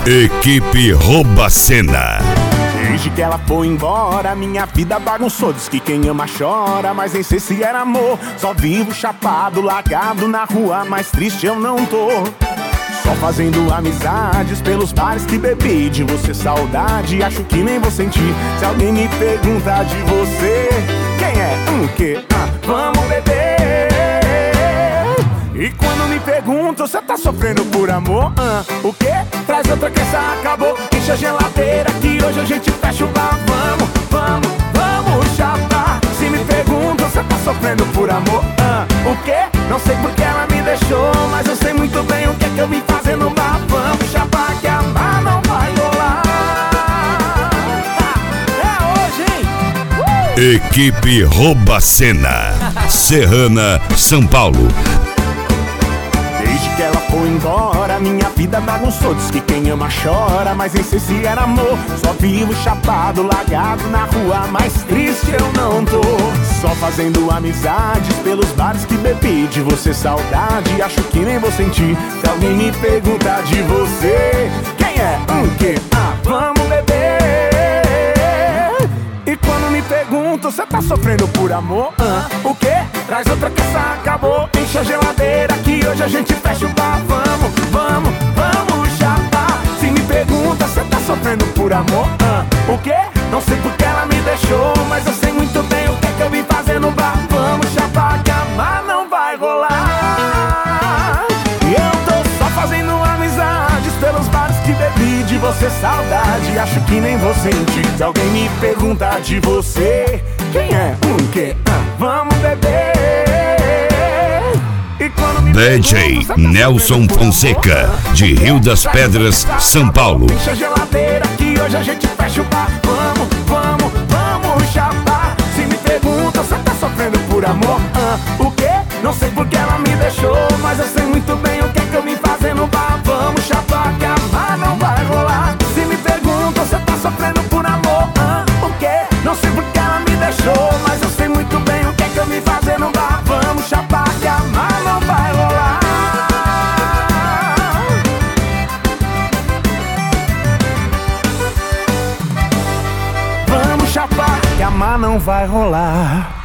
Equipe Rouba Cena. Desde que ela foi embora, minha vida bagunçou. Diz que quem ama chora, mas nem sei se era amor. Só vivo chapado, largado na rua, mas triste eu não tô. Só fazendo amizades pelos bares que bebi. De você saudade, acho que nem vou sentir. Se alguém me perguntar de você, quem é? Que? Vamos beber. E quando me perguntam, você tá sofrendo por amor? O quê? Traz outra que essa acabou. Enche a geladeira que hoje a gente fecha o bar. Vamos chapar. Se me perguntam, você tá sofrendo por amor? O quê? Não sei porque ela me deixou, mas eu sei muito bem o que é que eu vim fazer no bar. Vamos chapar que amar não vai rolar. É hoje, hein? Equipe Rouba Cena. Serrana, São Paulo. Desde que ela foi embora, minha vida bagunçou. Diz que quem ama chora, mas nem sei se era amor. Só vivo chapado, largado na rua, mas triste eu não tô. Só fazendo amizades pelos bares que bebi. De você saudade, acho que nem vou sentir. Se alguém me perguntar de você, quem é? Que? Vamos beber. E quando me perguntam, você tá sofrendo por amor? O quê? Traz outra que essa acabou. Enche a geladeira que hoje a gente fecha o bar. Vamos chapar. Se me pergunta, você tá sofrendo por amor? O quê? Não sei porque ela me deixou, mas eu sei muito bem o que é que eu vim fazer no bar. Vamos chapar que amar não vai rolar. E eu tô só fazendo amizades pelos bares que bebi. De você saudade, acho que nem vou sentir. Se alguém me perguntar de você, quem é? Que? Vamos beber. DJ Nelson Fonseca, de Rio das Pedras, São Paulo. Enche a geladeira que hoje a gente fecha o bar. Vamos chapar. Se me pergunta, você tá sofrendo por amor? O quê? Não sei porque ela me deixou, mas eu sei muito bem o que é que eu vim fazer no bar. Vamos chapar que amar não vai rolar. Se me pergunta, você tá sofrendo por amor? O quê? Não sei porque ela me deixou, mas eu sei muito bem o que é que eu vim fazer no bar. Vamos chapar que amar não vai rolar. Vamos chapar que amar não vai rolar.